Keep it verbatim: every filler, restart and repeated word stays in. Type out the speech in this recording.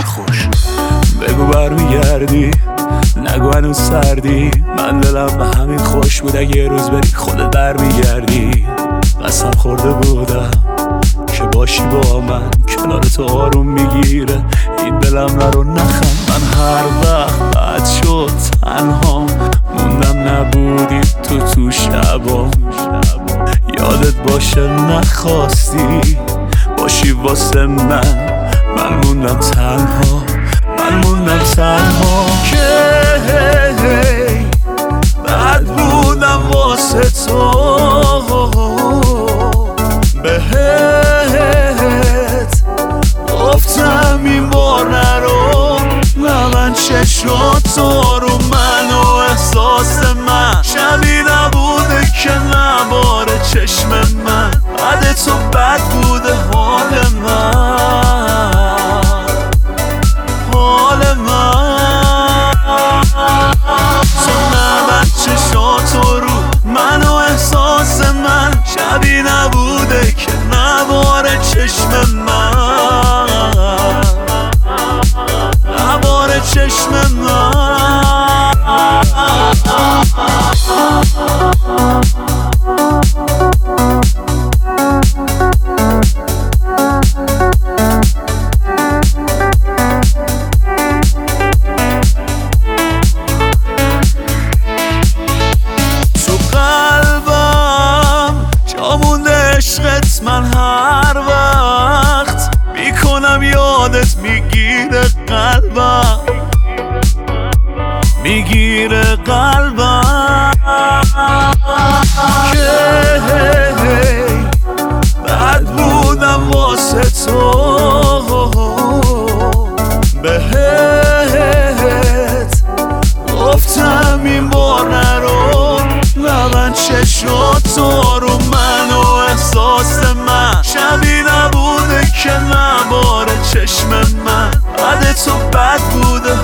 سرخوش. بگو برمیگردی، نگو هنوز سردی. من دلم به همین خوش بود اگه یه روز بری خودت برمیگردی. قسم خورده بودم که باشی با من، کنار تو آروم میگیره این دلم نرو نخند. من هر وقت بد شد تنها موندم نبودی تو تو شبام. یادت باشه نخواستی باشی واسه من، من موندم تنها، من موندم تنها. که بد بودم واسه تو، بهت گفتم این بار نرو. نه من چشاتو رو من و احساس من شبیه نبوده که نباره چشم من. بعد تو بد بوده حال من، حال من. تو نه من چشاتو رو من و احساس من شبیه نبوده که نباره چشم من، نباره چشم من. تو قلبم جا مونده عشقت، من هر وقت میکنم یادت میگیره قلبم، میگیره قلبم. که بد بودم واسه تو، بهت گفتم این بار نرو. نه من چشاتو رو من و احساس من شبیه نبوده که نباره چشم من. بعد تو بد بوده